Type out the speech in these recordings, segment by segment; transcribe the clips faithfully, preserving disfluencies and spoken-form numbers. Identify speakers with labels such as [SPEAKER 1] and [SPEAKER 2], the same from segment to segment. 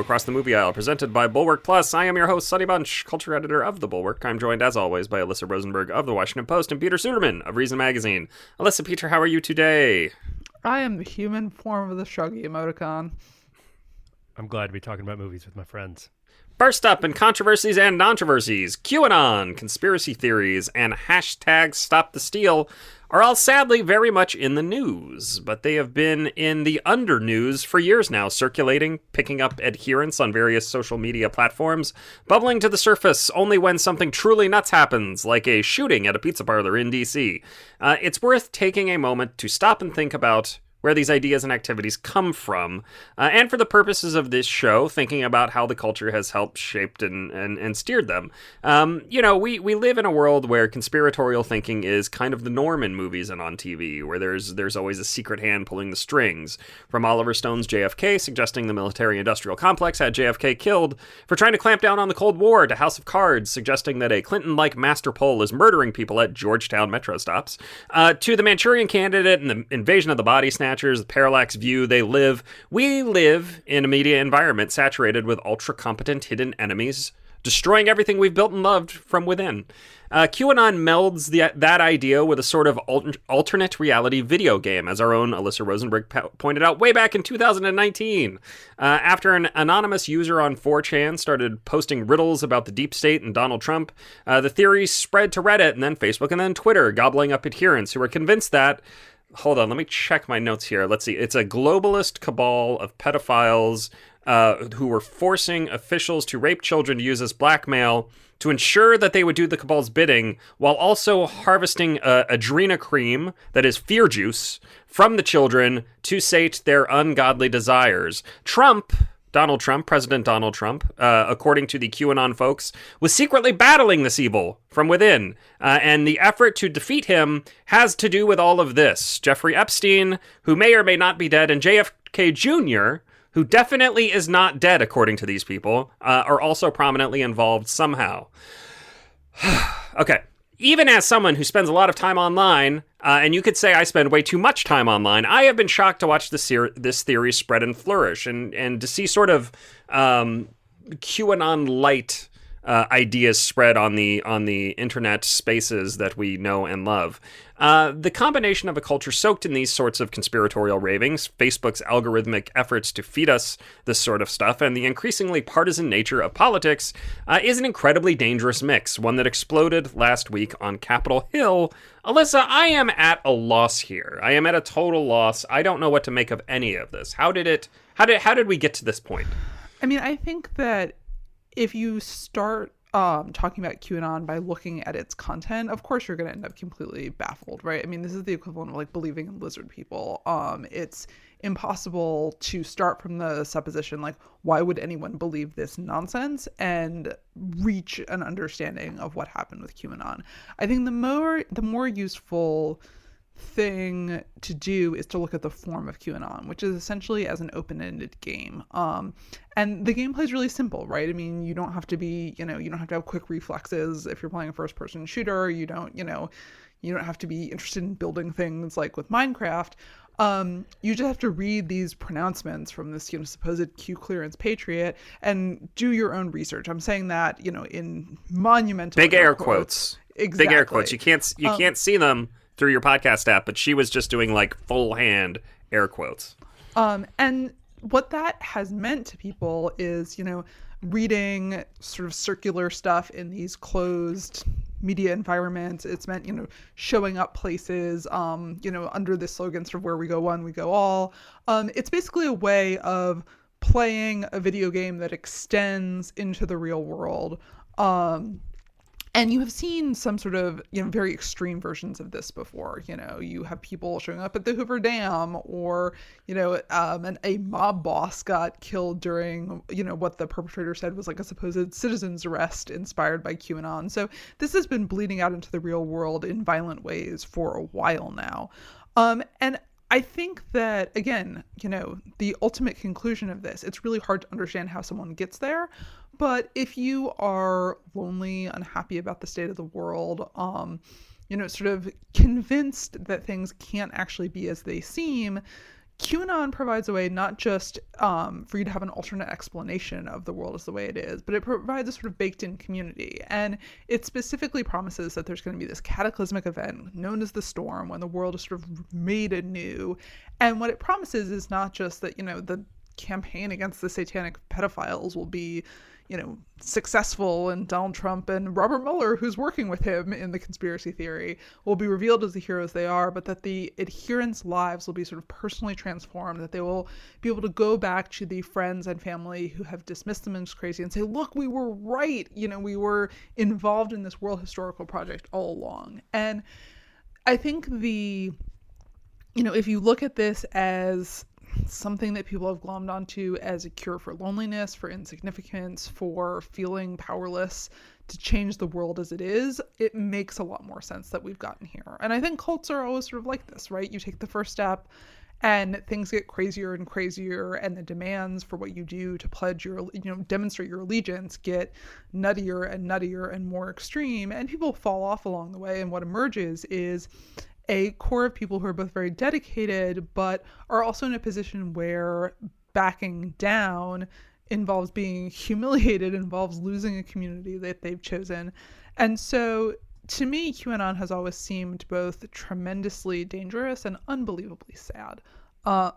[SPEAKER 1] Across the Movie Aisle, presented by Bulwark Plus. I am your host, Sonny Bunch, culture editor of The Bulwark. I'm joined, as always, by Alyssa Rosenberg of The Washington Post and Peter Suderman of Reason Magazine. Alyssa, Peter, how are you today?
[SPEAKER 2] I am the human form of the Shuggy emoticon.
[SPEAKER 3] I'm glad to be talking about movies with my friends.
[SPEAKER 1] First up in controversies and controversies, QAnon, conspiracy theories, and hashtag Stop the Steal are all sadly very much in the news, but they have been in the under news for years now, circulating, picking up adherents on various social media platforms, bubbling to the surface only when something truly nuts happens, like a shooting at a pizza parlor in D C. Uh, it's worth taking a moment to stop and think about where these ideas and activities come from, uh, and for the purposes of this show, thinking about how the culture has helped, shaped, and, and, and steered them. Um, you know, we, we live in a world where conspiratorial thinking is kind of the norm in movies and on T V, where there's there's always a secret hand pulling the strings, from Oliver Stone's J F K suggesting the military-industrial complex had J F K killed for trying to clamp down on the Cold War, to House of Cards suggesting that a Clinton-like master pole is murdering people at Georgetown metro stops, uh, to the Manchurian Candidate and the invasion of the body snatchers, the parallax view. They live, we live in a media environment saturated with ultra-competent hidden enemies, destroying everything we've built and loved from within. Uh, QAnon melds the, that idea with a sort of alter, alternate reality video game, as our own Alyssa Rosenberg po- pointed out way back in two thousand nineteen. Uh, after an anonymous user on four chan started posting riddles about the deep state and Donald Trump, uh, the theory spread to Reddit and then Facebook and then Twitter, gobbling up adherents who were convinced that Hold on, let me check my notes here. Let's see. It's a globalist cabal of pedophiles uh, who were forcing officials to rape children to use as blackmail to ensure that they would do the cabal's bidding, while also harvesting uh, adrenochrome, that is fear juice, from the children to sate their ungodly desires. Trump... Donald Trump, President Donald Trump, uh, according to the QAnon folks, was secretly battling this evil from within. Uh, and the effort to defeat him has to do with all of this. Jeffrey Epstein, who may or may not be dead, and J F K Junior, who definitely is not dead, according to these people, uh, are also prominently involved somehow. Okay. Even as someone who spends a lot of time online, uh, and you could say I spend way too much time online, I have been shocked to watch this, ser- this theory spread and flourish, and, and to see sort of um, QAnon light uh, ideas spread on the on the internet spaces that we know and love. Uh, the combination of a culture soaked in these sorts of conspiratorial ravings, Facebook's algorithmic efforts to feed us this sort of stuff, and the increasingly partisan nature of politics uh, is an incredibly dangerous mix, one that exploded last week on Capitol Hill. Alyssa, I am at a loss here. I am at a total loss. I don't know what to make of any of this. How did it, how did, how did we get to this point?
[SPEAKER 2] I mean, I think that if you start um, talking about QAnon by looking at its content, of course you're going to end up completely baffled, right? I mean, this is the equivalent of like believing in lizard people. Um, it's impossible to start from the supposition, like, why would anyone believe this nonsense, and reach an understanding of what happened with QAnon. I think the more the more useful thing to do is to look at the form of QAnon, which is essentially as an open-ended game. Um, and the gameplay is really simple, right? I mean, you don't have to be, you know, you don't have to have quick reflexes if you're playing a first-person shooter. You don't, you know, you don't have to be interested in building things like with Minecraft. Um, you just have to read these pronouncements from this, you know, supposed Q clearance patriot and do your own research. I'm saying that, you know, in monumental
[SPEAKER 1] big air quotes. quotes.
[SPEAKER 2] Exactly.
[SPEAKER 1] Big air quotes. You can't you um, can't see them through your podcast app, but she was just doing like full hand air quotes.
[SPEAKER 2] Um, and what that has meant to people is, you know, reading sort of circular stuff in these closed media environments. It's meant, you know, showing up places, um, you know, under this slogan, sort of where we go one, we go all. Um, it's basically a way of playing a video game that extends into the real world. Um, And you have seen some sort of, you know, very extreme versions of this before. You know, you have people showing up at the Hoover Dam, or, you know, um, and a mob boss got killed during, you know, what the perpetrator said was like a supposed citizen's arrest inspired by QAnon. So this has been bleeding out into the real world in violent ways for a while now. Um, and I think that, again, you know, the ultimate conclusion of this, it's really hard to understand how someone gets there. But if you are lonely, unhappy about the state of the world, um, you know, sort of convinced that things can't actually be as they seem, QAnon provides a way not just um, for you to have an alternate explanation of the world as the way it is, but it provides a sort of baked-in community. And it specifically promises that there's going to be this cataclysmic event known as the storm when the world is sort of made anew. And what it promises is not just that, you know, the campaign against the satanic pedophiles will be, you know, successful, and Donald Trump and Robert Mueller, who's working with him in the conspiracy theory, will be revealed as the heroes they are, but that the adherents' lives will be sort of personally transformed, that they will be able to go back to the friends and family who have dismissed them as crazy and say, look, we were right. You know, we were involved in this world historical project all along. And I think the, you know, if you look at this as something that people have glommed onto as a cure for loneliness, for insignificance, for feeling powerless to change the world as it is, it makes a lot more sense that we've gotten here. And I think cults are always sort of like this, right? You take the first step and things get crazier and crazier, and the demands for what you do to pledge your, you know, demonstrate your allegiance get nuttier and nuttier and more extreme, and people fall off along the way. And what emerges is a core of people who are both very dedicated, but are also in a position where backing down involves being humiliated, involves losing a community that they've chosen. And so to me, QAnon has always seemed both tremendously dangerous and unbelievably sad. Uh,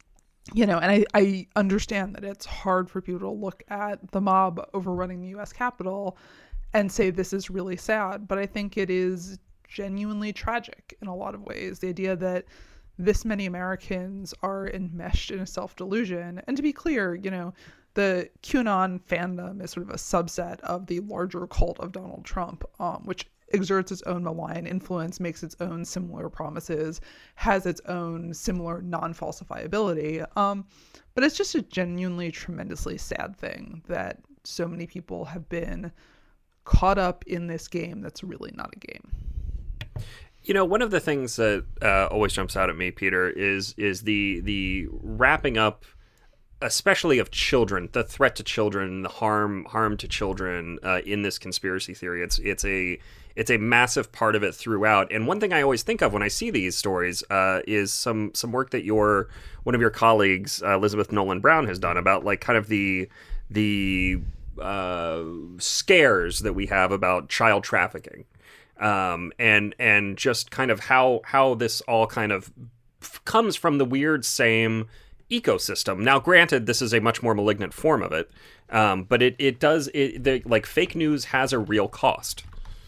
[SPEAKER 2] you know, and I, I understand that it's hard for people to look at the mob overrunning the U S Capitol and say this is really sad, but I think it is genuinely tragic in a lot of ways. The idea that this many Americans are enmeshed in a self-delusion. And to be clear, you know, the QAnon fandom is sort of a subset of the larger cult of Donald Trump, um, which exerts its own malign influence, makes its own similar promises, has its own similar non-falsifiability. Um, but it's just a genuinely tremendously sad thing that so many people have been caught up in this game that's really not a game.
[SPEAKER 1] You know, one of the things that uh, always jumps out at me, Peter, is is the the wrapping up, especially of children, the threat to children, the harm harm to children uh, in this conspiracy theory. It's it's a it's a massive part of it throughout. And one thing I always think of when I see these stories uh, is some some work that your one of your colleagues, uh, Elizabeth Nolan Brown, has done about like kind of the the uh, scares that we have about child trafficking. Um, and and just kind of how how this all kind of f- comes from the weird same ecosystem. Now, granted, this is a much more malignant form of it, um, but it it does it the, like fake news has a real cost.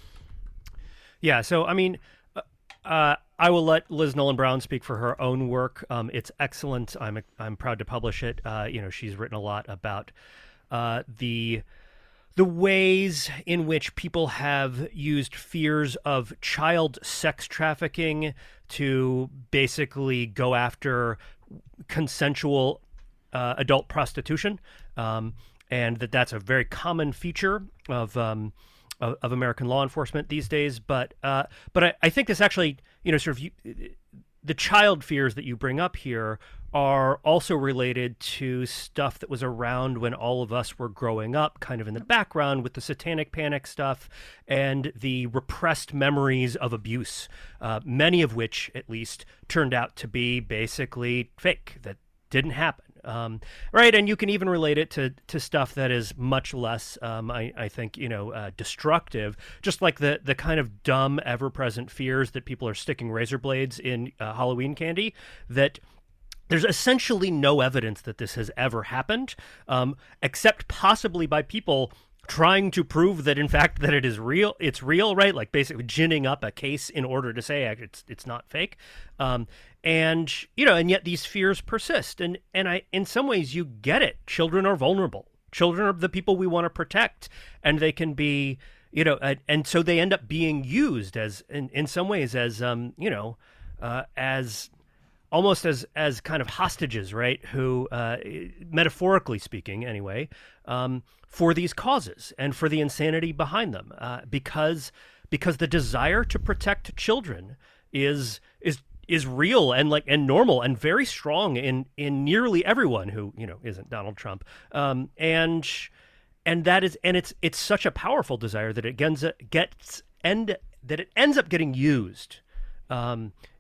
[SPEAKER 3] Yeah. So I mean, uh, uh, I will let Liz Nolan Brown speak for her own work. Um, it's excellent. I'm I'm proud to publish it. Uh, you know, she's written a lot about uh, the. the ways in which people have used fears of child sex trafficking to basically go after consensual uh, adult prostitution, um, and that that's a very common feature of um, of, of American law enforcement these days. But uh, but I, I think this actually, you know, sort of you, the child fears that you bring up here are also related to stuff that was around when all of us were growing up, kind of in the background with the satanic panic stuff and the repressed memories of abuse, uh, many of which, at least, turned out to be basically fake, that didn't happen. Um, right, and you can even relate it to to stuff that is much less, um, I, I think, you know, uh, destructive. Just like the the kind of dumb, ever-present fears that people are sticking razor blades in uh, Halloween candy. That there's essentially no evidence that this has ever happened, um, except possibly by people trying to prove that, in fact, that it is real. It's real, right? Like basically ginning up a case in order to say it's it's not fake. Um, and you know, and yet these fears persist. And and I, in some ways, you get it. Children are vulnerable. Children are the people we want to protect, and they can be, you know, and, and so they end up being used as, in in some ways, as um, you know, uh, as almost as as kind of hostages, right? Who, uh, metaphorically speaking, anyway, um, for these causes and for the insanity behind them, uh, because because the desire to protect children is is is real and like and normal and very strong in in nearly everyone who, you know, isn't Donald Trump, um, and and that is and it's it's such a powerful desire that it gets gets end that it ends up getting used. Um,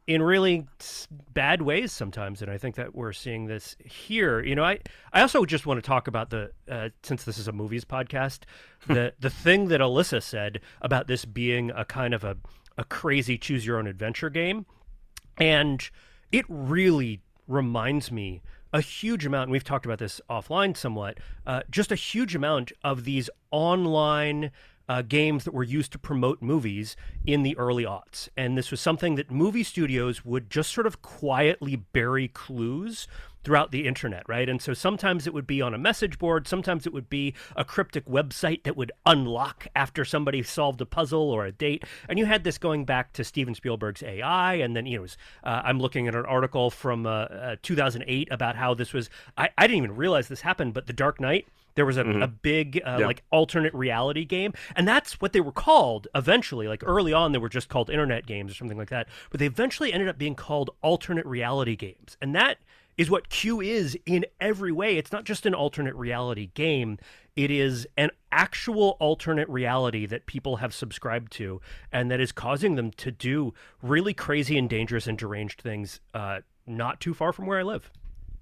[SPEAKER 3] in really bad ways sometimes, and I think that we're seeing this here. You know, I, I also just want to talk about the uh, since this is a movies podcast, the the thing that Alyssa said about this being a kind of a a crazy choose your own adventure game, and it really reminds me a huge amount, and we've talked about this offline somewhat, uh, just a huge amount of these online Uh, games that were used to promote movies in the early aughts. And this was something that movie studios would just sort of quietly bury clues throughout the internet, right? And so sometimes it would be on a message board, sometimes it would be a cryptic website that would unlock after somebody solved a puzzle or a date. And you had this going back to Steven Spielberg's A I, and then, you know, it was, uh, I'm looking at an article from uh, uh, two thousand eight about how this was, I, I didn't even realize this happened, but The Dark Knight, there was a, mm-hmm. a big uh, yeah. like alternate reality game, and that's what they were called eventually. Like early on, they were just called internet games or something like that, but they eventually ended up being called alternate reality games. And that is what Q is in every way. It's not just an alternate reality game. It is an actual alternate reality that people have subscribed to, and that is causing them to do really crazy and dangerous and deranged things uh, not too far from where I live.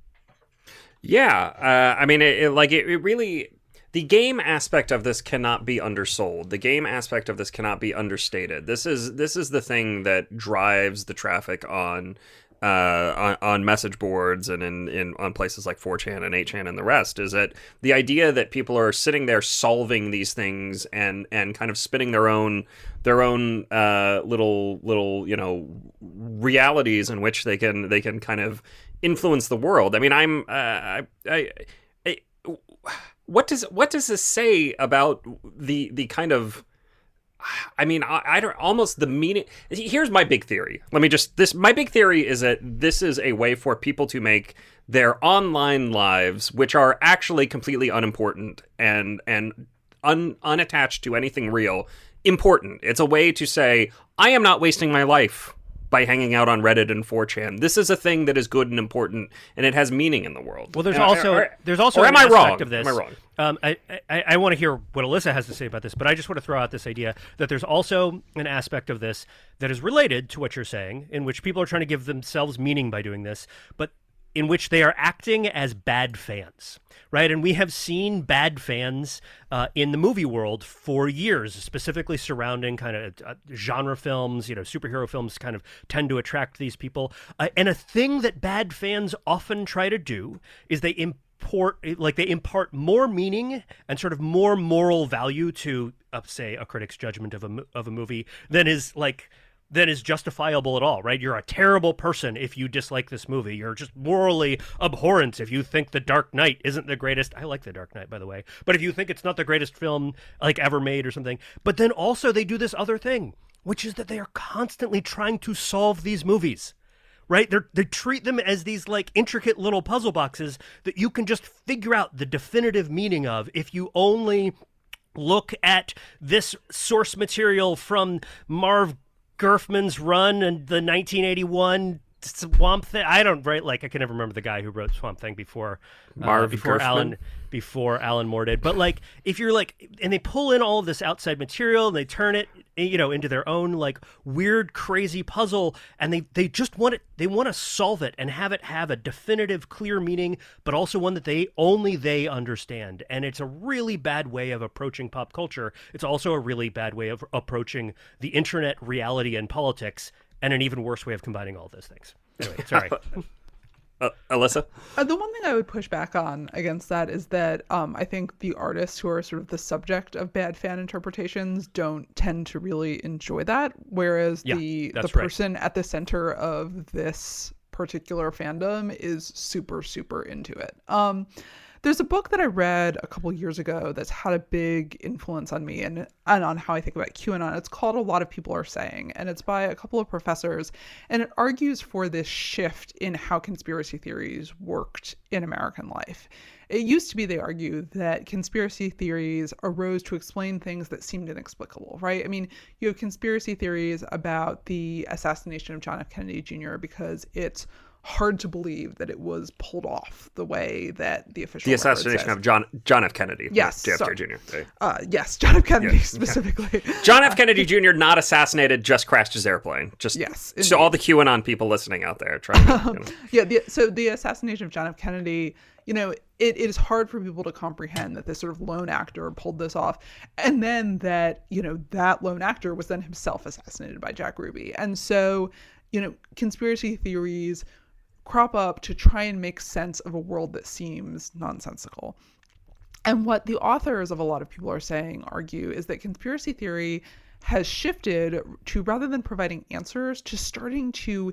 [SPEAKER 1] Yeah, uh, I mean, it, it, like it, it really, the game aspect of this cannot be undersold. The game aspect of this cannot be understated. This is this is the thing that drives the traffic on uh, on, on message boards and in, in on places like four chan and eight chan and the rest. Is that the idea that people are sitting there solving these things and and kind of spinning their own their own uh, little little you know realities in which they can they can kind of influence the world. I mean, I'm. Uh, I, I, I. What does what does this say about the the kind of? I mean, I, I don't almost the meaning. Here's my big theory. Let me just this. My big theory is that this is a way for people to make their online lives, which are actually completely unimportant and and un, unattached to anything real, important. It's a way to say, I am not wasting my life by hanging out on Reddit and four chan. This is a thing that is good and important, and it has meaning in the world.
[SPEAKER 3] Well, there's
[SPEAKER 1] and,
[SPEAKER 3] also
[SPEAKER 1] or,
[SPEAKER 3] there's also
[SPEAKER 1] or
[SPEAKER 3] an
[SPEAKER 1] am I
[SPEAKER 3] aspect
[SPEAKER 1] wrong?
[SPEAKER 3] of this.
[SPEAKER 1] Am I wrong?
[SPEAKER 3] Um, I, I, I want to hear what Alyssa has to say about this, but I just want to throw out this idea that there's also an aspect of this that is related to what you're saying, in which people are trying to give themselves meaning by doing this, but in which they are acting as bad fans, right? And we have seen bad fans uh, in the movie world for years, specifically surrounding kind of uh, genre films, you know, superhero films kind of tend to attract these people. Uh, and a thing that bad fans often try to do is they import, like they impart more meaning and sort of more moral value to, uh, say, a critic's judgment of a, of a movie than is like, that is justifiable at all, right? You're a terrible person if you dislike this movie. You're just morally abhorrent if you think The Dark Knight isn't the greatest. I like The Dark Knight, by the way. But if you think it's not the greatest film like ever made or something. But then also they do this other thing, which is that they are constantly trying to solve these movies, right? They they treat them as these like intricate little puzzle boxes that you can just figure out the definitive meaning of if you only look at this source material from Marv Gerfman's run and the nineteen eighty-one Swamp Thing. I don't right like I can never remember the guy who wrote Swamp Thing before
[SPEAKER 1] Marv
[SPEAKER 3] uh, before
[SPEAKER 1] Gerfman.
[SPEAKER 3] Alan before Alan Moore did. But like if you're like and they pull in all of this outside material and they turn it you know into their own like weird crazy puzzle and they they just want it they want to solve it and have it have a definitive clear meaning but also one that they only they understand. And it's a really bad way of approaching pop culture. It's also a really bad way of approaching the internet, reality, and politics, and an even worse way of combining all of those things. Anyway, sorry.
[SPEAKER 1] Uh, Alyssa?
[SPEAKER 2] Uh, the one thing I would push back on against that is that um, I think the artists who are sort of the subject of bad fan interpretations don't tend to really enjoy that, whereas
[SPEAKER 3] yeah,
[SPEAKER 2] the the
[SPEAKER 3] right.
[SPEAKER 2] person at the center of this particular fandom is super, super into it. Um, there's a book that I read a couple years ago that's had a big influence on me and, and on how I think about QAnon. It's called A Lot of People Are Saying, and it's by a couple of professors, and it argues for this shift in how conspiracy theories worked in American life. It used to be, they argue, that conspiracy theories arose to explain things that seemed inexplicable, right? I mean, you have conspiracy theories about the assassination of John F. Kennedy Junior because it's hard to believe that it was pulled off the way that the official
[SPEAKER 1] the assassination
[SPEAKER 2] says.
[SPEAKER 1] of John John F. Kennedy.
[SPEAKER 2] Yes,
[SPEAKER 1] J F K
[SPEAKER 2] sorry.
[SPEAKER 1] Junior Right?
[SPEAKER 2] Uh, yes, John F. Kennedy
[SPEAKER 1] Yes.
[SPEAKER 2] specifically.
[SPEAKER 1] John F. Kennedy Junior not assassinated, just crashed his airplane. Just
[SPEAKER 2] Yes,
[SPEAKER 1] to all the QAnon people listening out there. Trying to, you know.
[SPEAKER 2] Yeah, the, so the assassination of John F. Kennedy, you know, it, it is hard for people to comprehend that this sort of lone actor pulled this off. And then that, you know, that lone actor was then himself assassinated by Jack Ruby. And so, you know, conspiracy theories crop up to try and make sense of a world that seems nonsensical. And what the authors of a lot of people are saying argue is that conspiracy theory has shifted to, rather than providing answers, to starting to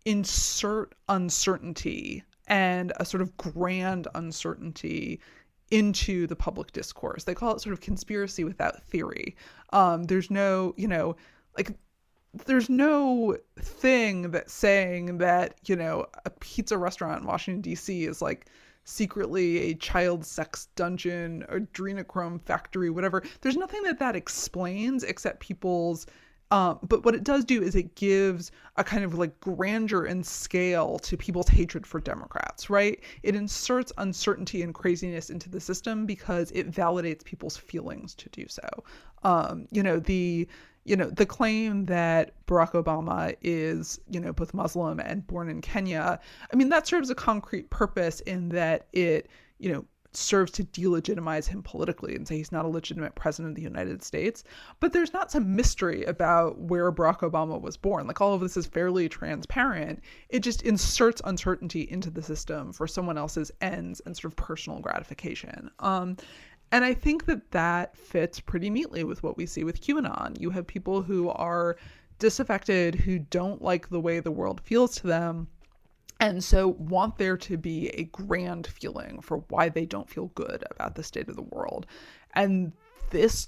[SPEAKER 2] insert uncertainty and a sort of grand uncertainty into the public discourse. They call it sort of conspiracy without theory. Um, there's no, you know, like, there's no thing that's saying that, you know, a pizza restaurant in Washington, D C is like secretly a child sex dungeon, adrenochrome factory, whatever. There's nothing that that explains except people's Um, but what it does do is it gives a kind of like grandeur and scale to people's hatred for Democrats, right? It inserts uncertainty and craziness into the system because it validates people's feelings to do so. Um, you know, the you know, the claim that Barack Obama is, you know, both Muslim and born in Kenya, I mean, that serves a concrete purpose in that it, you know, serves to delegitimize him politically and say he's not a legitimate president of the United States. But there's not some mystery about where Barack Obama was born. Like, all of this is fairly transparent. It just inserts uncertainty into the system for someone else's ends and sort of personal gratification. Um, and I think that that fits pretty neatly with what we see with QAnon. You have people who are disaffected, who don't like the way the world feels to them, and so want there to be a grand feeling for why they don't feel good about the state of the world. And this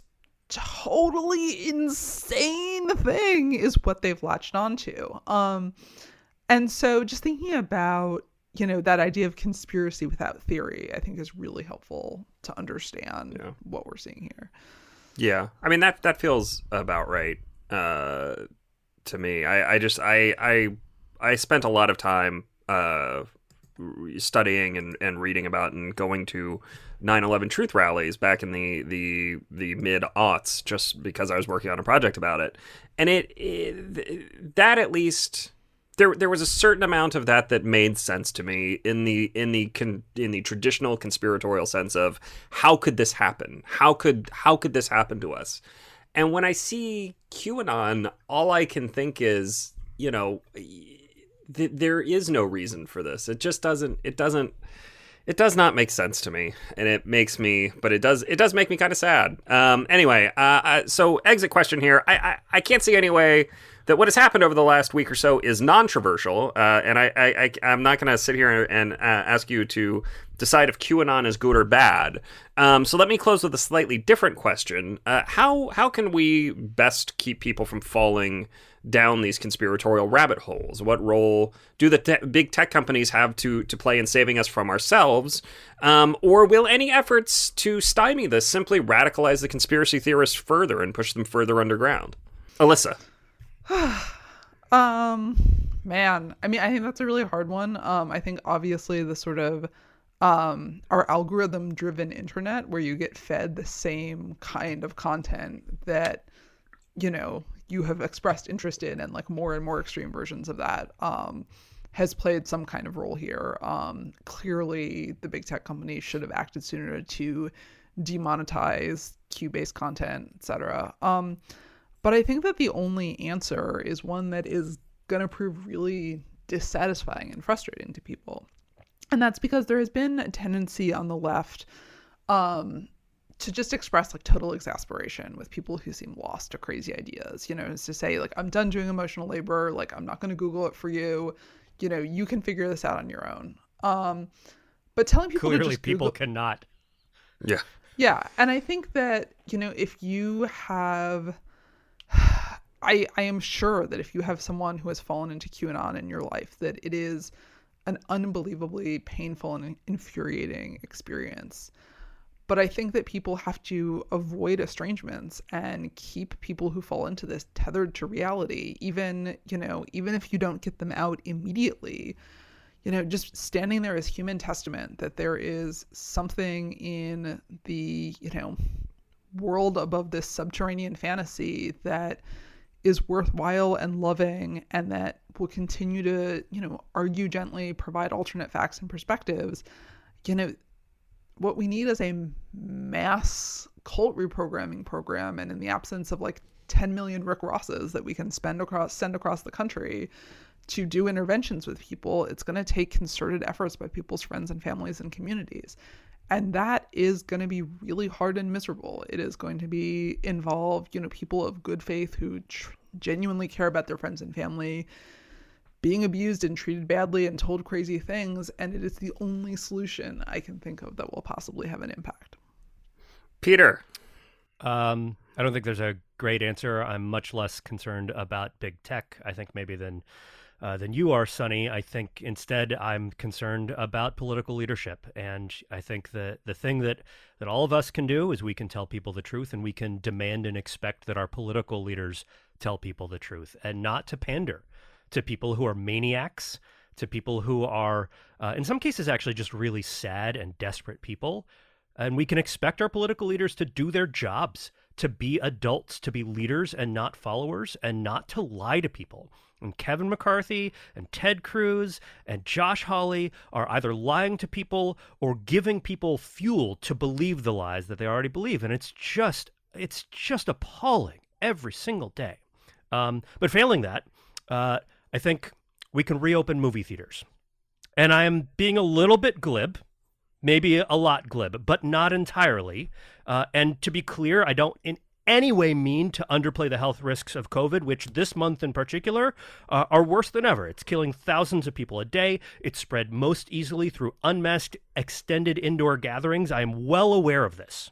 [SPEAKER 2] totally insane thing is what they've latched onto. Um, and so just thinking about, you know, that idea of conspiracy without theory, I think is really helpful to understand
[SPEAKER 1] Yeah.
[SPEAKER 2] what we're seeing here.
[SPEAKER 1] Yeah, I mean that that feels about right uh, to me. I, I just I I I spent a lot of time uh, studying and, and reading about and going to nine eleven truth rallies back in the the the mid aughts, just because I was working on a project about it, and it, it that at least. There, there was a certain amount of that that made sense to me in the in the con, in the traditional conspiratorial sense of how could this happen? How could how could this happen to us? And when I see QAnon, all I can think is, you know, th- there is no reason for this. It just doesn't. It doesn't. It does not make sense to me, and it makes me. But it does. It does make me kind of sad. Um. Anyway. Uh. I, so exit question here. I, I. I can't see any way that what has happened over the last week or so is non-controversial, uh, and I, I, I, I'm not going to sit here and uh, ask you to decide if QAnon is good or bad. Um, so let me close with a slightly different question. Uh, how how can we best keep people from falling down these conspiratorial rabbit holes? What role do the te- big tech companies have to, to play in saving us from ourselves? Um, or will any efforts to stymie this simply radicalize the conspiracy theorists further and push them further underground? Alyssa.
[SPEAKER 2] um man I mean I think that's a really hard one. um I think obviously the sort of um our algorithm driven internet, where you get fed the same kind of content that, you know, you have expressed interest in, and like more and more extreme versions of that, um has played some kind of role here. Um clearly the big tech companies should have acted sooner to demonetize Q-based content, etc. um But I think that the only answer is one that is going to prove really dissatisfying and frustrating to people. And that's because there has been a tendency on the left um, to just express like total exasperation with people who seem lost to crazy ideas. You know, is to say like, I'm done doing emotional labor. Like, I'm not going to Google it for you. You know, you can figure this out on your own. Um, but telling people
[SPEAKER 3] Clearly
[SPEAKER 2] to just
[SPEAKER 3] people
[SPEAKER 2] Google...
[SPEAKER 3] cannot.
[SPEAKER 1] Yeah.
[SPEAKER 2] Yeah. And I think that, you know, if you have... I, I am sure that if you have someone who has fallen into QAnon in your life, that it is an unbelievably painful and infuriating experience. But I think that people have to avoid estrangements and keep people who fall into this tethered to reality. Even, you know, even if you don't get them out immediately, you know, just standing there as human testament that there is something in the, you know, world above this subterranean fantasy that is worthwhile and loving, and that will continue to, you know, argue gently, provide alternate facts and perspectives. You know, what we need is a mass cult reprogramming program, and in the absence of like ten million Rick Rosses that we can spend across, send across the country to do interventions with people, it's going to take concerted efforts by people's friends and families and communities. And that is going to be really hard and miserable. It is going to be involve, you know, people of good faith who tr- genuinely care about their friends and family being abused and treated badly and told crazy things. And it is the only solution I can think of that will possibly have an impact.
[SPEAKER 1] Peter.
[SPEAKER 3] Um, I don't think there's a great answer. I'm much less concerned about big tech, I think, maybe than Uh, than you are, Sonny. I think instead I'm concerned about political leadership. And I think that the thing that, that all of us can do is we can tell people the truth, and we can demand and expect that our political leaders tell people the truth, and not to pander to people who are maniacs, to people who are, uh, in some cases, actually just really sad and desperate people. And we can expect our political leaders to do their jobs, to be adults, to be leaders and not followers, and not to lie to people. And Kevin McCarthy and Ted Cruz and Josh Hawley are either lying to people or giving people fuel to believe the lies that they already believe. And it's just, it's just appalling every single day. Um, but failing that, uh, I think we can reopen movie theaters. And I am being a little bit glib, maybe a lot glib, but not entirely. Uh, and to be clear, I don't in any way mean to underplay the health risks of COVID, which this month in particular uh, are worse than ever. It's killing thousands of people a day. It's spread most easily through unmasked, extended indoor gatherings. I am well aware of this.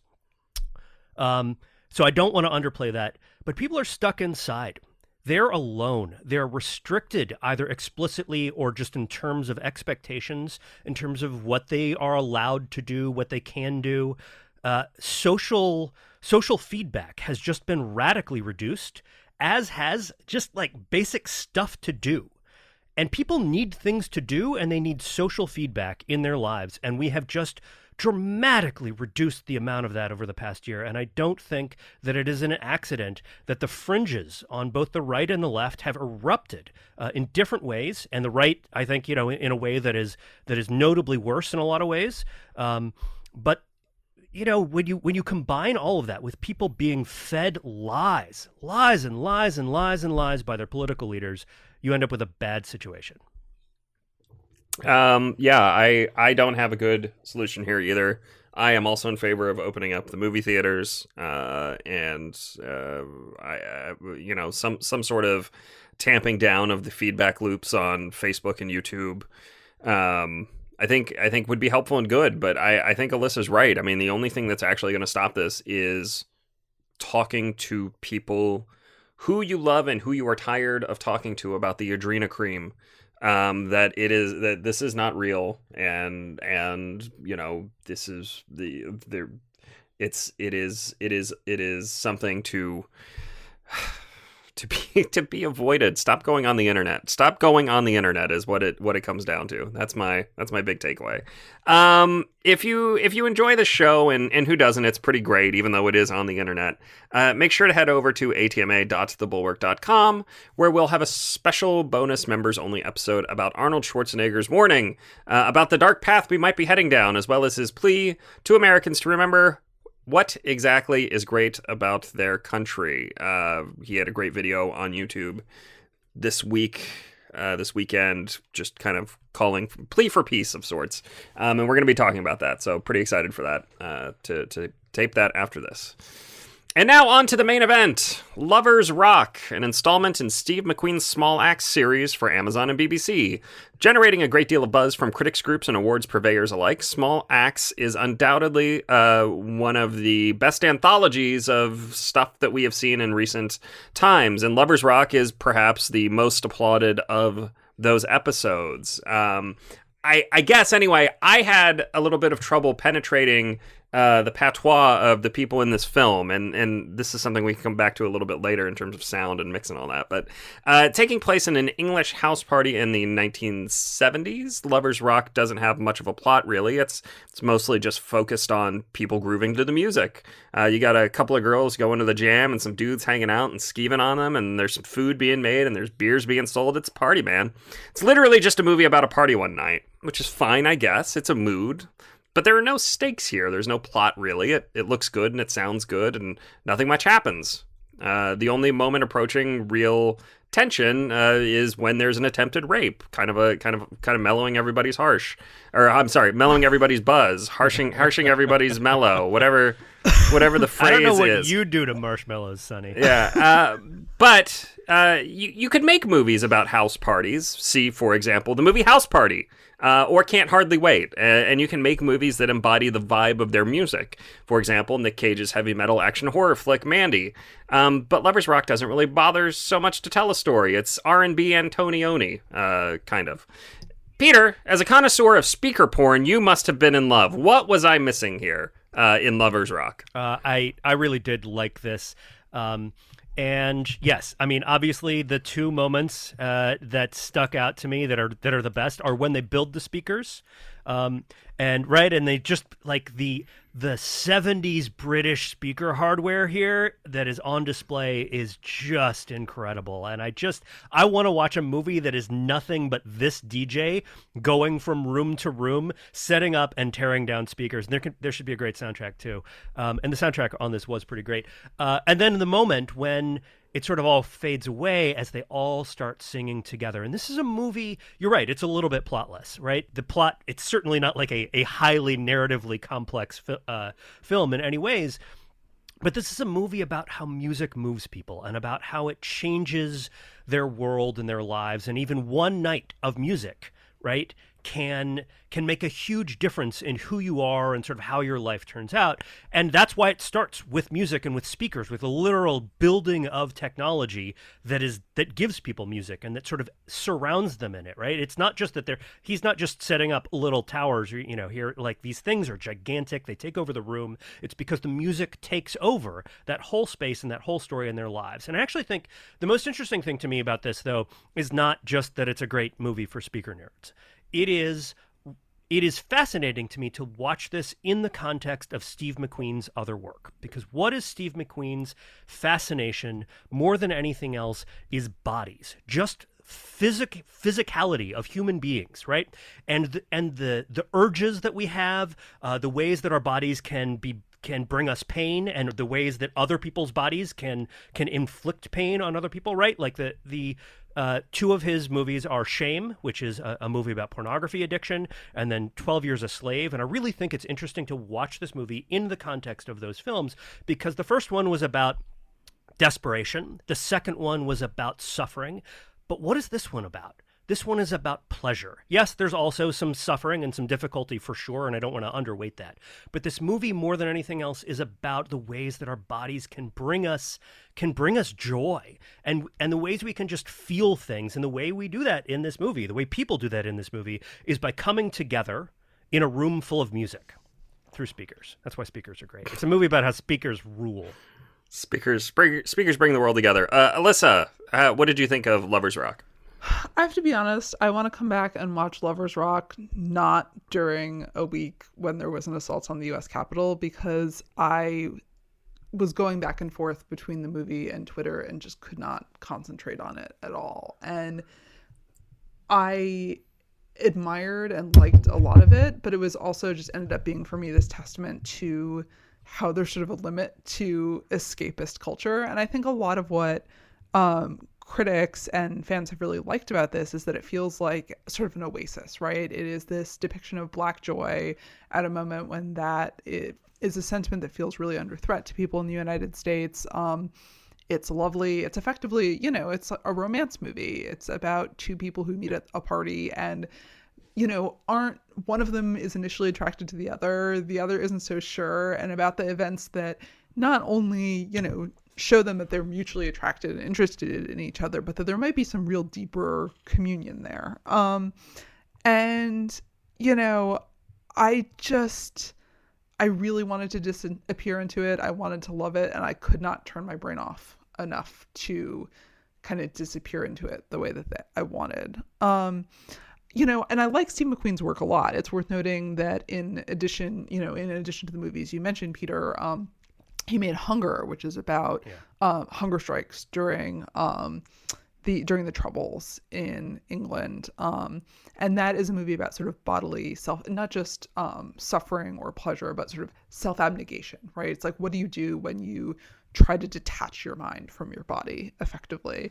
[SPEAKER 3] Um, so I don't want to underplay that. But people are stuck inside. They're alone. They're restricted either explicitly or just in terms of expectations, in terms of what they are allowed to do, what they can do. Uh, social social feedback has just been radically reduced, as has just like basic stuff to do. And people need things to do, and they need social feedback in their lives. And we have just dramatically reduced the amount of that over the past year. And I don't think that it is an accident that the fringes on both the right and the left have erupted uh, in different ways. And the right, I think, you know, in, in a way that is that is notably worse in a lot of ways. Um, but You know, when you when you combine all of that with people being fed lies, lies and lies and lies and lies by their political leaders, you end up with a bad situation.
[SPEAKER 1] Um, yeah, I, I don't have a good solution here either. I am also in favor of opening up the movie theaters, uh, and uh, I, uh, you know, some some sort of tamping down of the feedback loops on Facebook and YouTube. Um, I think I think would be helpful and good, but I, I think Alyssa's right. I mean, the only thing that's actually going to stop this is talking to people who you love and who you are tired of talking to about the adrenochrome. Um, that it is that this is not real, and and you know this is the the it's it is it is it is something to. To be to be avoided. Stop going on the internet. Stop going on the internet is what it what it comes down to. That's my that's my big takeaway. Um, if you if you enjoy the show, and and who doesn't, it's pretty great, even though it is on the internet. Uh, make sure to head over to a t m a dot the bulwark dot com, where we'll have a special bonus members only episode about Arnold Schwarzenegger's warning uh, about the dark path we might be heading down, as well as his plea to Americans to remember what exactly is great about their country. Uh, he had a great video on YouTube this week, uh, this weekend, just kind of calling for, plea for peace of sorts. Um, and we're going to be talking about that. So pretty excited for that, uh, to, to tape that after this. And now on to the main event, Lovers Rock, an installment in Steve McQueen's Small Axe series for Amazon and B B C. Generating a great deal of buzz from critics groups and awards purveyors alike, Small Axe is undoubtedly uh, one of the best anthologies of stuff that we have seen in recent times, and Lovers Rock is perhaps the most applauded of those episodes. Um, I, I guess, anyway, I had a little bit of trouble penetrating uh, the patois of the people in this film, and, and this is something we can come back to a little bit later in terms of sound and mix and all that, but uh, taking place in an English house party in the nineteen seventies, Lovers Rock doesn't have much of a plot, really. It's it's mostly just focused on people grooving to the music. Uh, you got a couple of girls going to the jam and some dudes hanging out and skeeving on them, and there's some food being made and there's beers being sold. It's a party, man. It's literally just a movie about a party one night, which is fine, I guess. It's a mood. But there are no stakes here. There's no plot, really. It it looks good and it sounds good, and nothing much happens. Uh, the only moment approaching real tension uh, is when there's an attempted rape, kind of a kind of kind of mellowing everybody's harsh, or I'm sorry, mellowing everybody's buzz, harshing harshing everybody's mellow, whatever whatever the phrase is.
[SPEAKER 3] I don't know what is. You do to marshmallows, Sonny.
[SPEAKER 1] Yeah, uh, but uh, you you could make movies about house parties. See, for example, the movie House Party. Uh, or Can't Hardly Wait, uh, and you can make movies that embody the vibe of their music. For example, Nick Cage's heavy metal action horror flick Mandy. Um, but Lovers Rock doesn't really bother so much to tell a story. It's R and B Antonioni, uh, kind of. Peter, as a connoisseur of speaker porn, you must have been in love. What was I missing here uh, in Lovers Rock?
[SPEAKER 3] Uh, I, I really did like this. Um, And yes, I mean, obviously the two moments uh, that stuck out to me that are that are the best are when they build the speakers, um, and right, and they just like the the seventies British speaker hardware here that is on display is just incredible. And I just I want to watch a movie that is nothing but this D J going from room to room, setting up and tearing down speakers. And there can, there should be a great soundtrack too. Um, and the soundtrack on this was pretty great. Uh, and then the moment when it sort of all fades away as they all start singing together. And this is a movie, you're right, it's a little bit plotless, right? The plot, it's certainly not like a, a highly narratively complex fi- uh, film in any ways, but this is a movie about how music moves people and about how it changes their world and their lives. And even one night of music, right, can can make a huge difference in who you are and sort of how your life turns out. And that's why it starts with music and with speakers, with a literal building of technology that is that gives people music and that sort of surrounds them in it, right? It's not just that they're he's not just setting up little towers, you know, here, like these things are gigantic, they take over the room. It's because the music takes over that whole space and that whole story in their lives. And I actually think the most interesting thing to me about this, though, is not just that it's a great movie for speaker nerds. It is it is fascinating to me to watch this in the context of Steve McQueen's other work. Because what is Steve McQueen's fascination more than anything else is bodies. Just physic physicality of human beings, right? And the, and the the urges that we have, uh, the ways that our bodies can be can bring us pain, and the ways that other people's bodies can can inflict pain on other people, right? Like the the uh, two of his movies are Shame, which is a, a movie about pornography addiction, and then twelve Years a Slave. And I really think it's interesting to watch this movie in the context of those films, because the first one was about desperation. The second one was about suffering. But what is this one about? This one is about pleasure. Yes, there's also some suffering and some difficulty for sure, and I don't want to underweight that. But this movie, more than anything else, is about the ways that our bodies can bring us can bring us joy, and and the ways we can just feel things. And the way we do that in this movie, the way people do that in this movie, is by coming together in a room full of music through speakers. That's why speakers are great. It's a movie about how speakers rule.
[SPEAKER 1] Speakers, speakers bring the world together. Uh, Alyssa, uh, what did you think of Lovers Rock?
[SPEAKER 2] I have to be honest, I want to come back and watch Lovers Rock not during a week when there was an assault on the U S Capitol, because I was going back and forth between the movie and Twitter and just could not concentrate on it at all. And I admired and liked a lot of it, but it was also just ended up being for me this testament to how there's sort of a limit to escapist culture. And I think a lot of what um critics and fans have really liked about this is that it feels like sort of an oasis, right? It is this depiction of Black joy at a moment when that it is a sentiment that feels really under threat to people in the United States. Um, it's lovely. It's effectively, you know, it's a romance movie. It's about two people who meet at a party and, you know, aren't one of them is initially attracted to the other. The other isn't so sure, and about the events that not only, you know, show them that they're mutually attracted and interested in each other, but that there might be some real deeper communion there. Um, and, you know, I just, I I really wanted to disappear into it. I wanted to love it, and I could not turn my brain off enough to kind of disappear into it the way that th- I wanted. Um, you know, and I like Steve McQueen's work a lot. It's worth noting that in addition, you know, in addition to the movies you mentioned, Peter, um, he made Hunger, which is about yeah. uh, hunger strikes during um, the during the Troubles in England, um, and that is a movie about sort of bodily self, not just um, suffering or pleasure, but sort of self-abnegation. Right? It's like, what do you do when you try to detach your mind from your body effectively?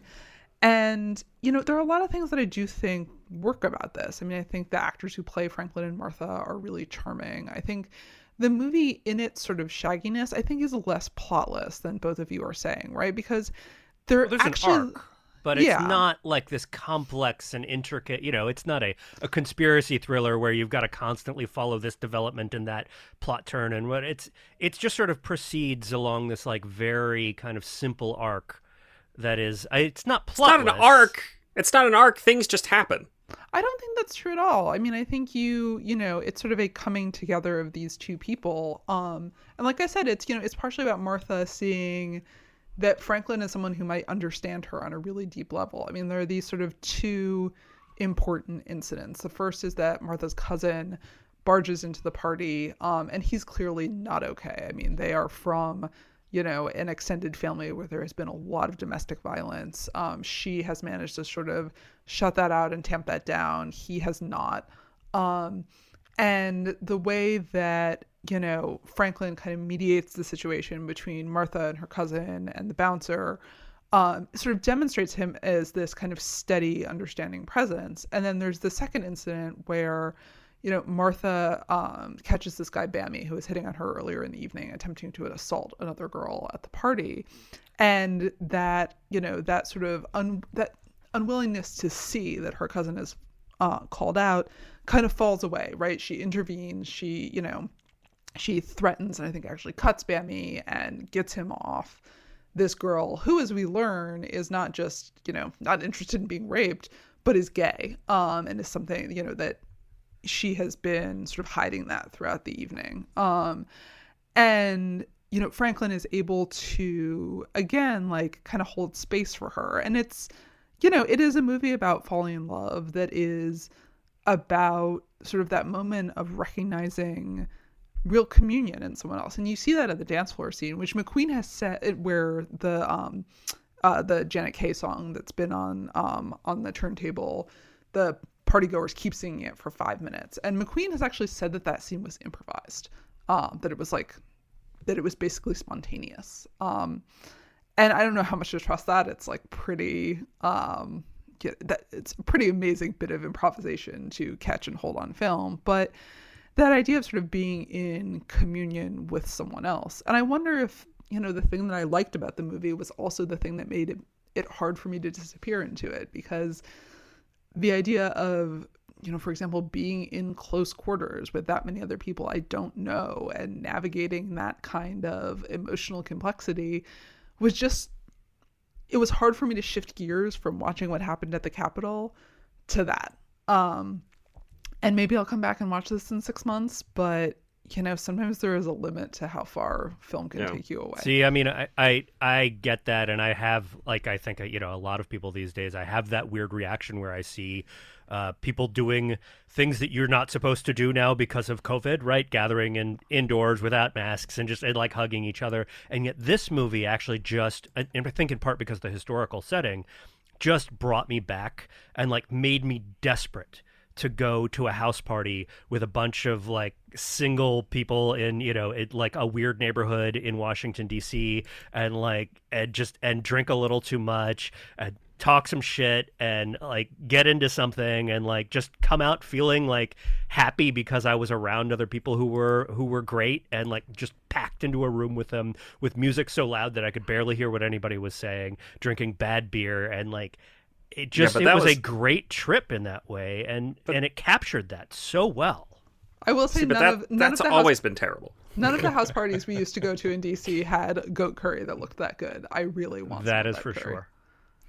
[SPEAKER 2] And you know, there are a lot of things that I do think work about this. I mean, I think the actors who play Franklin and Martha are really charming. I think the movie, in its sort of shagginess, I think is less plotless than both of you are saying, right? Because there
[SPEAKER 3] well, there's
[SPEAKER 2] actually,
[SPEAKER 3] an arc, but it's
[SPEAKER 2] yeah.
[SPEAKER 3] not like this complex and intricate, you know, it's not a, a conspiracy thriller where you've got to constantly follow this development and that plot turn. And what it's, it's just sort of proceeds along this like very kind of simple arc that is, it's not plotless.
[SPEAKER 1] It's not an arc. It's not an arc. Things just happen.
[SPEAKER 2] I don't think that's true at all. I mean, I think you, you know, it's sort of a coming together of these two people. Um, and like I said, it's, you know, it's partially about Martha seeing that Franklin is someone who might understand her on a really deep level. I mean, there are these sort of two important incidents. The first is that Martha's cousin barges into the party, um, and he's clearly not okay. I mean, they are from, you know, an extended family where there has been a lot of domestic violence. Um, she has managed to sort of shut that out and tamp that down. He has not. Um, and the way that, you know, Franklin kind of mediates the situation between Martha and her cousin and the bouncer, um, sort of demonstrates him as this kind of steady, understanding presence. And then there's the second incident where, you know, Martha um, catches this guy, Bammy, who was hitting on her earlier in the evening, attempting to assault another girl at the party. And that, you know, that sort of un- that unwillingness to see that her cousin is uh, called out kind of falls away, right? She intervenes, she, you know, she threatens and I think actually cuts Bammy and gets him off this girl who, as we learn, is not just, you know, not interested in being raped, but is gay, um, and is something, you know, that she has been sort of hiding that throughout the evening. Um, and, you know, Franklin is able to, again, like kind of hold space for her. And it's, you know, it is a movie about falling in love that is about sort of that moment of recognizing real communion in someone else. And you see that at the dance floor scene, which McQueen has set, where the, um, uh, the Janet Kay song that's been on, um, on the turntable, the partygoers keep singing it for five minutes. And McQueen has actually said that that scene was improvised, um, that it was like, that it was basically spontaneous. Um, and I don't know how much to trust that. It's like pretty, um, yeah, that it's a pretty amazing bit of improvisation to catch and hold on film. But that idea of sort of being in communion with someone else. And I wonder if, you know, the thing that I liked about the movie was also the thing that made it, it hard for me to disappear into it, because the idea of, you know, for example, being in close quarters with that many other people I don't know and navigating that kind of emotional complexity was just, it was hard for me to shift gears from watching what happened at the Capitol to that. Um, and maybe I'll come back and watch this in six months, but you know, sometimes there is a limit to how far film can yeah. take you away.
[SPEAKER 3] See, I mean, I, I I get that, and I have, like, I think, you know, a lot of people these days, I have that weird reaction where I see uh, people doing things that you're not supposed to do now because of COVID, right? Gathering in indoors without masks and just and, like hugging each other. And yet this movie actually just, and I think in part because of the historical setting, just brought me back and like made me desperate to go to a house party with a bunch of like single people in, you know, it, like a weird neighborhood in Washington, D C, and like, and just, and drink a little too much and talk some shit and like get into something and like just come out feeling like happy because I was around other people who were, who were great, and like just packed into a room with them with music so loud that I could barely hear what anybody was saying, drinking bad beer, and like, It just yeah, it was, was a great trip in that way, and, but, and it captured that so well.
[SPEAKER 2] I will say
[SPEAKER 1] see,
[SPEAKER 2] none
[SPEAKER 1] that,
[SPEAKER 2] of none
[SPEAKER 1] that's
[SPEAKER 2] of the
[SPEAKER 1] always
[SPEAKER 2] house,
[SPEAKER 1] been terrible.
[SPEAKER 2] None of the house parties we used to go to in D C had goat curry that looked that good. I really want
[SPEAKER 3] that
[SPEAKER 2] some
[SPEAKER 3] is
[SPEAKER 2] of that
[SPEAKER 3] for
[SPEAKER 2] curry.
[SPEAKER 3] sure.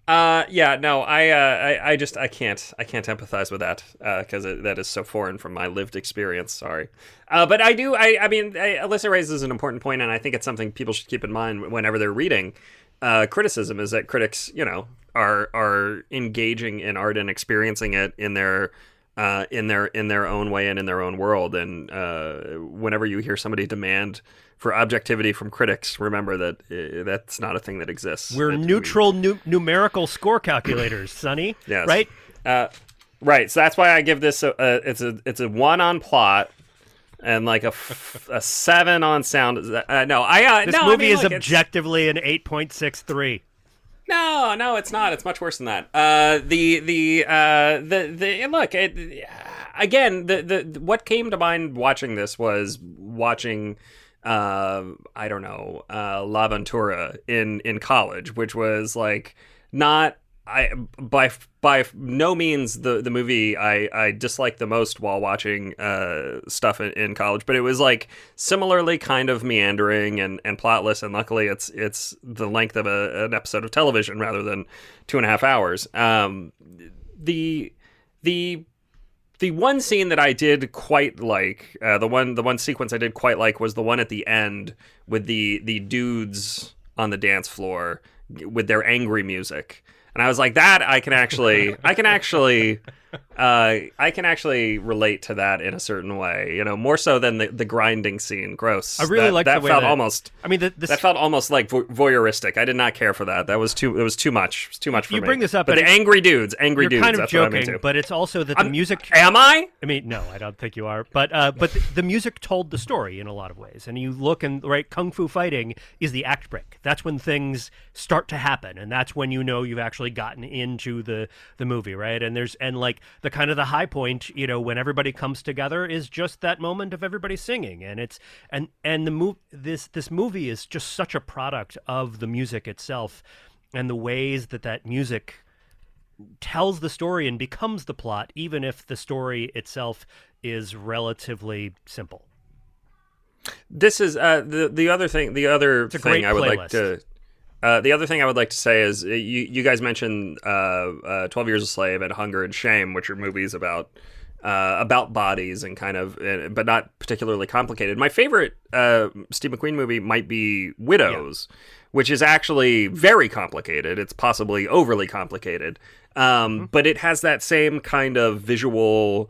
[SPEAKER 1] Uh, yeah, no, I, uh, I, I just, I can't, I can't empathize with that, uh, because that is so foreign from my lived experience. Sorry, uh, but I do, I, I mean, I, Alyssa raises an important point, and I think it's something people should keep in mind whenever they're reading uh, criticism. Is that critics, you know, are are engaging in art and experiencing it in their, uh, in their in their own way and in their own world, and uh, whenever you hear somebody demand for objectivity from critics, remember that uh, that's not a thing that exists.
[SPEAKER 3] We're
[SPEAKER 1] that
[SPEAKER 3] neutral
[SPEAKER 1] we...
[SPEAKER 3] nu- numerical score calculators, Sonny.
[SPEAKER 1] Yes.
[SPEAKER 3] Right?
[SPEAKER 1] Uh, right. So that's why I give this a, a it's a it's a one on plot and like a, f- a seven on sound. Uh, no, I uh,
[SPEAKER 3] this
[SPEAKER 1] no,
[SPEAKER 3] movie
[SPEAKER 1] I mean,
[SPEAKER 3] is
[SPEAKER 1] look,
[SPEAKER 3] objectively an eight point six three.
[SPEAKER 1] No, no, it's not. It's much worse than that. Uh, the the uh, the the look. It, again, the, the what came to mind watching this was watching. Uh, I don't know, uh, La Ventura in, in college, which was like not I by by no means the, the movie I, I disliked the most while watching uh, stuff in, in college, but it was like similarly kind of meandering and, and plotless, and luckily it's it's the length of a, an episode of television rather than two and a half hours. Um, the the The one scene that I did quite like, uh, the one the one sequence I did quite like was the one at the end with the the dudes on the dance floor with their angry music. And I was like, that I can actually I can actually uh, I can actually relate to that in a certain way, you know, more so than the, the grinding scene. Gross.
[SPEAKER 3] I really
[SPEAKER 1] that,
[SPEAKER 3] like
[SPEAKER 1] that
[SPEAKER 3] the way
[SPEAKER 1] felt
[SPEAKER 3] that,
[SPEAKER 1] almost.
[SPEAKER 3] I mean, the, this,
[SPEAKER 1] that felt almost like vo- voyeuristic. I did not care for that. That was too. It was too much. It was too much for
[SPEAKER 3] you
[SPEAKER 1] me.
[SPEAKER 3] bring this up,
[SPEAKER 1] but
[SPEAKER 3] and
[SPEAKER 1] the angry dudes, angry
[SPEAKER 3] you're
[SPEAKER 1] dudes.
[SPEAKER 3] kind of
[SPEAKER 1] that's what I'm
[SPEAKER 3] joking,
[SPEAKER 1] into.
[SPEAKER 3] but it's also that the
[SPEAKER 1] I'm,
[SPEAKER 3] music.
[SPEAKER 1] Am I?
[SPEAKER 3] I mean, no, I don't think you are. But uh, but the, the music told the story in a lot of ways. And you look and right, kung fu fighting is the act break. That's when things start to happen, and that's when you know you've actually gotten into the the movie, right? And there's and like the kind of the high point, you know, when everybody comes together is just that moment of everybody singing, and it's and and the move this this movie is just such a product of the music itself and the ways that that music tells the story and becomes the plot, even if the story itself is relatively simple.
[SPEAKER 1] This is uh, the the other thing. The other thing I would
[SPEAKER 3] playlist.
[SPEAKER 1] like to. Uh, the other thing I would like to say is uh, you you guys mentioned uh, uh, twelve Years a Slave and Hunger and Shame, which are movies about uh, about bodies and kind of, uh, but not particularly complicated. My favorite uh, Steve McQueen movie might be Widows, yeah. which is actually very complicated. It's possibly overly complicated, um, mm-hmm. but it has that same kind of visual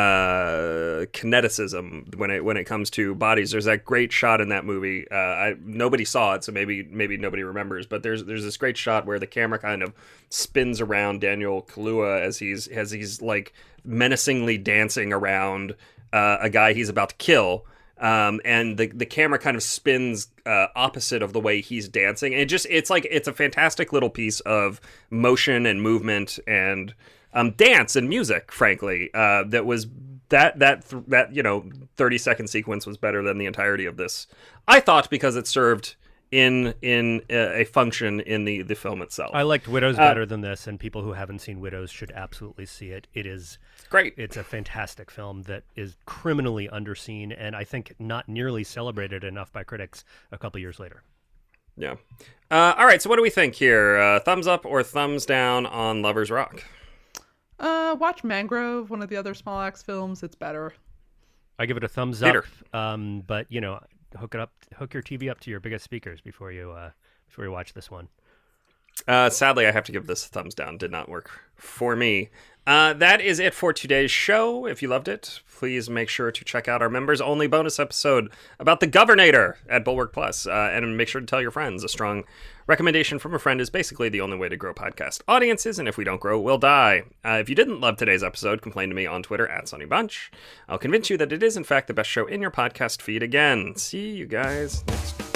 [SPEAKER 1] uh kineticism when it when it comes to bodies. There's that great shot in that movie. Uh, I nobody saw it, so maybe maybe nobody remembers. But there's there's this great shot where the camera kind of spins around Daniel Kaluuya as he's as he's like menacingly dancing around uh, a guy he's about to kill. Um, and the the camera kind of spins uh, opposite of the way he's dancing. And it just it's like it's a fantastic little piece of motion and movement and um, dance and music. Frankly, uh, that was that that th- that you know thirty second sequence was better than the entirety of this. I thought because it served in in a, a function in the, the film itself.
[SPEAKER 3] I liked Widows
[SPEAKER 1] uh,
[SPEAKER 3] better than this, and people who haven't seen Widows should absolutely see it. It is
[SPEAKER 1] great.
[SPEAKER 3] It's a fantastic film that is criminally underseen, and I think not nearly celebrated enough by critics a couple years later.
[SPEAKER 1] Yeah. Uh, all right, so what do we think here? Uh, thumbs up or thumbs down on Lovers Rock?
[SPEAKER 2] Uh, watch Mangrove, one of the other Small Axe films. It's better.
[SPEAKER 3] I give it a thumbs
[SPEAKER 1] Peter.
[SPEAKER 3] up, um, but, you know, hook it up, hook your T V up to your biggest speakers before you uh, before you watch this one.
[SPEAKER 1] Uh, sadly, I have to give this a thumbs down. Did not work for me. Uh, that is it for today's show. If you loved it, please make sure to check out our members-only bonus episode about the Governator at Bulwark Plus, uh, and make sure to tell your friends. A strong recommendation from a friend is basically the only way to grow podcast audiences, and if we don't grow, we'll die. Uh, if you didn't love today's episode, complain to me on Twitter at Sonny Bunch. I'll convince you that it is, in fact, the best show in your podcast feed again. See you guys next